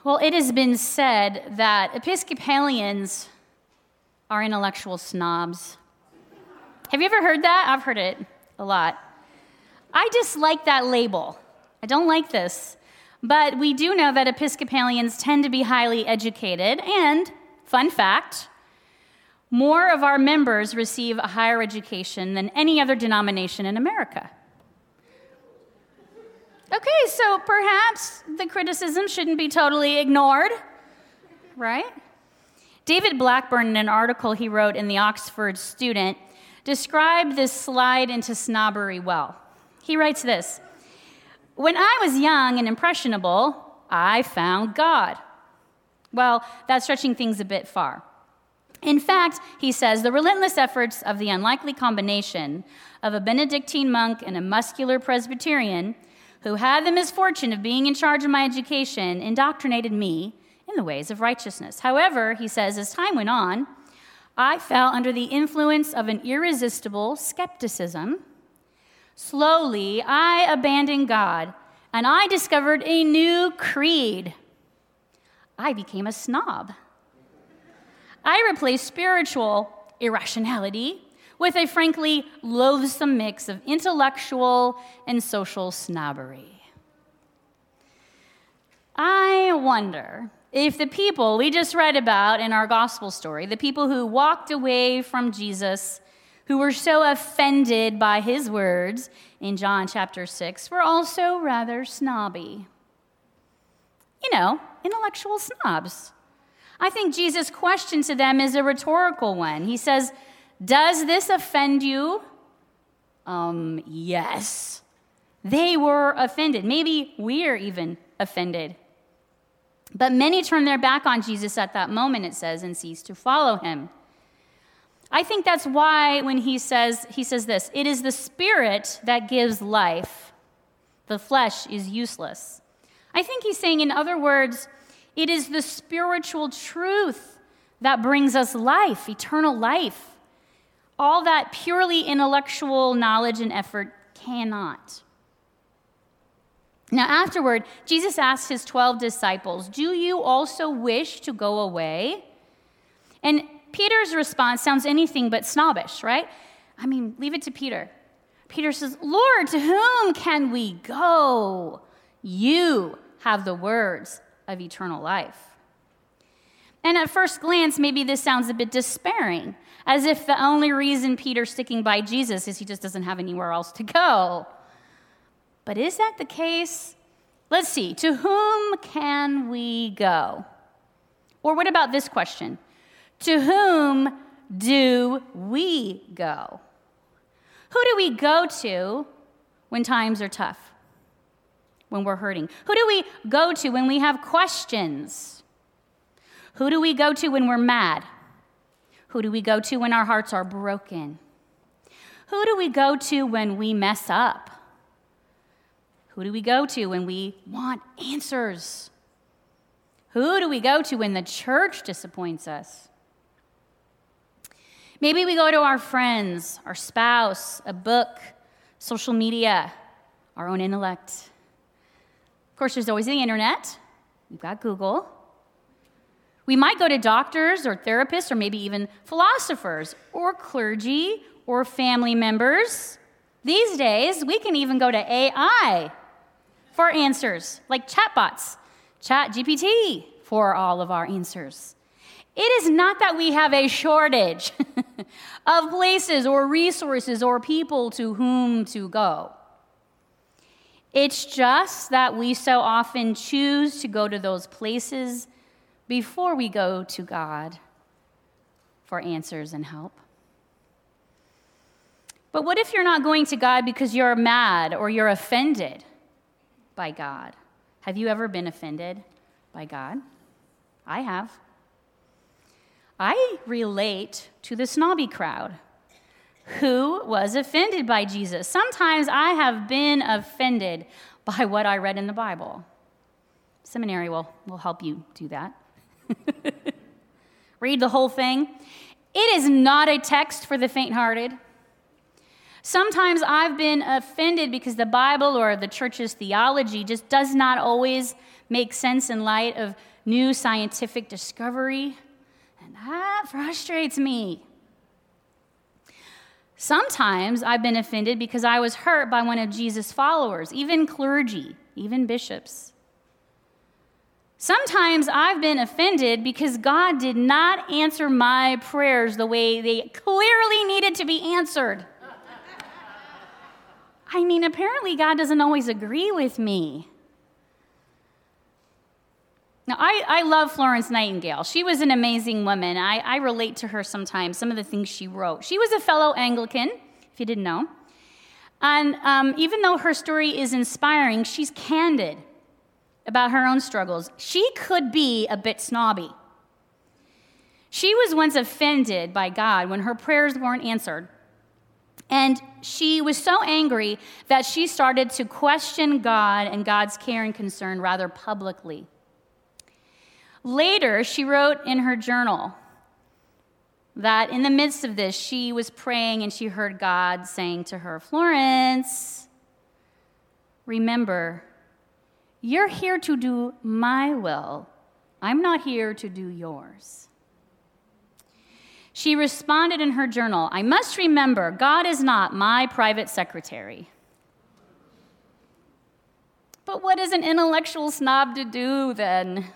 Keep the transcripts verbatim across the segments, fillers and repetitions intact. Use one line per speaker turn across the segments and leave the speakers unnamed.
Well, it has been said that Episcopalians are intellectual snobs. Have you ever heard that? I've heard it a lot. I dislike that label. I don't like this. But we do know that Episcopalians tend to be highly educated, and, fun fact, more of our members receive a higher education than any other denomination in America. Okay, so perhaps the criticism shouldn't be totally ignored, right? David Blackburn, in an article he wrote in the Oxford Student, described this slide into snobbery well. He writes this: "When I was young and impressionable, I found God." Well, that's stretching things a bit far. In fact, he says, the relentless efforts of the unlikely combination of a Benedictine monk and a muscular Presbyterian who had the misfortune of being in charge of my education indoctrinated me in the ways of righteousness. However, he says, as time went on, I fell under the influence of an irresistible skepticism. Slowly, I abandoned God, and I discovered a new creed. I became a snob. I replaced spiritual irrationality with a frankly loathsome mix of intellectual and social snobbery. I wonder if the people we just read about in our gospel story, the people who walked away from Jesus, who were so offended by his words in John chapter six, were also rather snobby. You know, intellectual snobs. I think Jesus' question to them is a rhetorical one. He says, "Does this offend you?" Um, yes. They were offended. Maybe we're even offended. But many turned their back on Jesus at that moment, it says, and ceased to follow him. I think that's why when he says, he says this, "It is the Spirit that gives life. The flesh is useless." I think he's saying, in other words, it is the spiritual truth that brings us life, eternal life. All that purely intellectual knowledge and effort cannot. Now, afterward, Jesus asked his twelve disciples, "Do you also wish to go away?" And Peter's response sounds anything but snobbish, right? I mean, leave it to Peter. Peter says, "Lord, to whom can we go? You have the words of eternal life." And at first glance, maybe this sounds a bit despairing, as if the only reason Peter's sticking by Jesus is he just doesn't have anywhere else to go. But is that the case? Let's see. To whom can we go? Or what about this question? To whom do we go? Who do we go to when times are tough? When we're hurting? Who do we go to when we have questions? Who do we go to when we're mad? Who do we go to when our hearts are broken? Who do we go to when we mess up? Who do we go to when we want answers? Who do we go to when the church disappoints us? Maybe we go to our friends, our spouse, a book, social media, our own intellect. Of course, there's always the internet. We've got Google. We might go to doctors or therapists or maybe even philosophers or clergy or family members. These days, we can even go to A I for answers, like chatbots, Chat G P T for all of our answers. It is not that we have a shortage of places or resources or people to whom to go. It's just that we so often choose to go to those places before we go to God for answers and help. But what if you're not going to God because you're mad or you're offended by God? Have you ever been offended by God? I have. I relate to the snobby crowd who was offended by Jesus. Sometimes I have been offended by what I read in the Bible. Seminary will, will help you do that. Read the whole thing. It is not a text for the faint-hearted. Sometimes I've been offended because the Bible or the church's theology just does not always make sense in light of new scientific discovery, and that frustrates me. Sometimes I've been offended because I was hurt by one of Jesus' followers, even clergy, even bishops. Sometimes I've been offended because God did not answer my prayers the way they clearly needed to be answered. I mean, apparently God doesn't always agree with me. Now, I, I love Florence Nightingale. She was an amazing woman. I, I relate to her sometimes, some of the things she wrote. She was a fellow Anglican, if you didn't know. And um, even though her story is inspiring, she's candid about her own struggles. She could be a bit snobby. She was once offended by God when her prayers weren't answered. And she was so angry that she started to question God and God's care and concern rather publicly. Later, she wrote in her journal that in the midst of this, she was praying and she heard God saying to her, "Florence, remember, you're here to do my will. I'm not here to do yours." She responded in her journal, "I must remember, God is not my private secretary." But what is an intellectual snob to do then?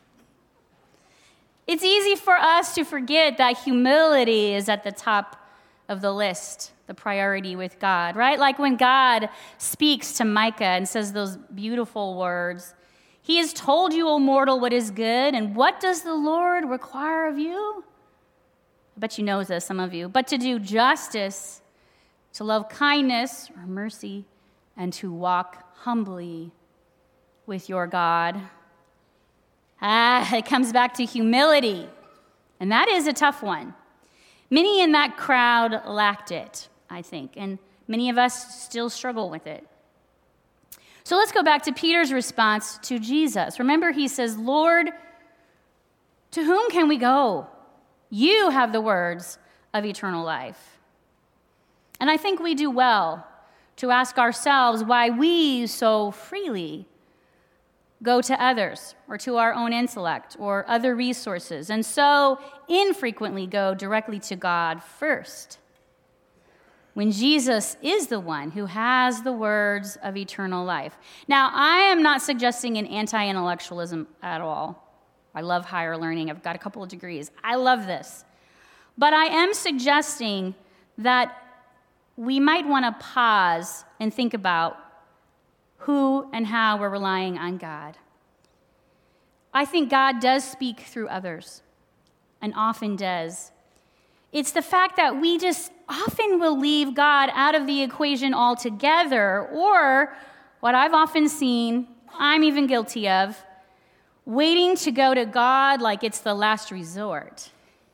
It's easy for us to forget that humility is at the top of the list, the priority with God, right? Like when God speaks to Micah and says those beautiful words, "He has told you, O mortal, what is good, and what does the Lord require of you?" I bet you know this, some of you. "But to do justice, to love kindness or mercy, and to walk humbly with your God." Ah, it comes back to humility, and that is a tough one. Many in that crowd lacked it, I think, and many of us still struggle with it. So let's go back to Peter's response to Jesus. Remember, he says, "Lord, to whom can we go? You have the words of eternal life." And I think we do well to ask ourselves why we so freely go to others or to our own intellect or other resources, and so infrequently go directly to God first, when Jesus is the one who has the words of eternal life. Now, I am not suggesting an anti-intellectualism at all. I love higher learning. I've got a couple of degrees. I love this. But I am suggesting that we might want to pause and think about who and how we're relying on God. I think God does speak through others, and often does. It's the fact that we just often will leave God out of the equation altogether, or what I've often seen, I'm even guilty of, waiting to go to God like it's the last resort.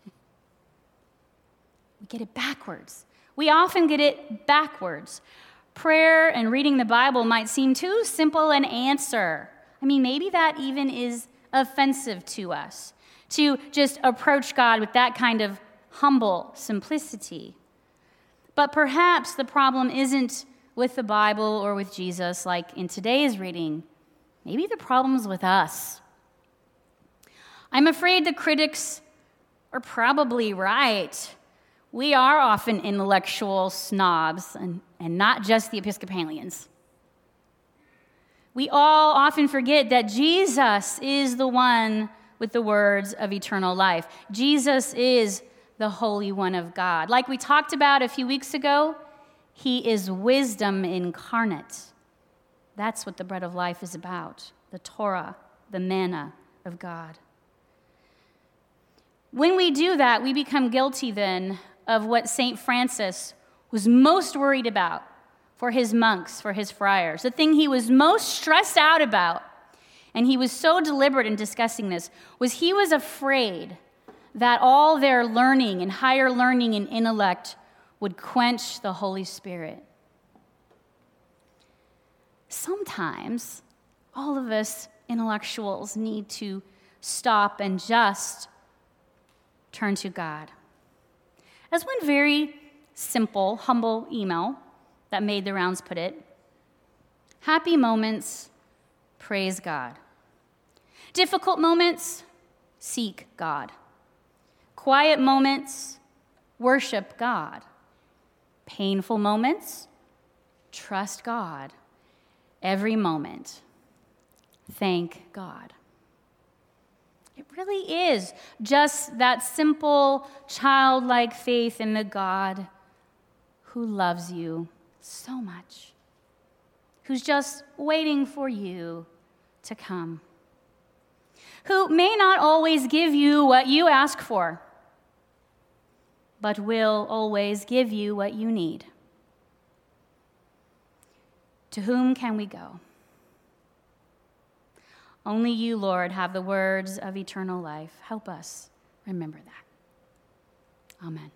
We get it backwards. We often get it backwards. Prayer and reading the Bible might seem too simple an answer. I mean, maybe that even is offensive to us, to just approach God with that kind of humble simplicity. But perhaps the problem isn't with the Bible or with Jesus, like in today's reading. Maybe the problem's with us. I'm afraid the critics are probably right. We are often intellectual snobs, and, and not just the Episcopalians. We all often forget that Jesus is the one with the words of eternal life. Jesus is the Holy One of God. Like we talked about a few weeks ago, he is wisdom incarnate. That's what the bread of life is about, the Torah, the manna of God. When we do that, we become guilty then of what Saint Francis was most worried about for his monks, for his friars. The thing he was most stressed out about, and he was so deliberate in discussing this, was he was afraid that all their learning and higher learning and intellect would quench the Holy Spirit. Sometimes all of us intellectuals need to stop and just turn to God. As one very simple, humble email that made the rounds put it, happy moments, praise God. Difficult moments, seek God. Quiet moments, worship God. Painful moments, trust God. Every moment, thank God. It really is just that simple, childlike faith in the God who loves you so much, who's just waiting for you to come, who may not always give you what you ask for, but will always give you what you need. To whom can we go? Only you, Lord, have the words of eternal life. Help us remember that. Amen.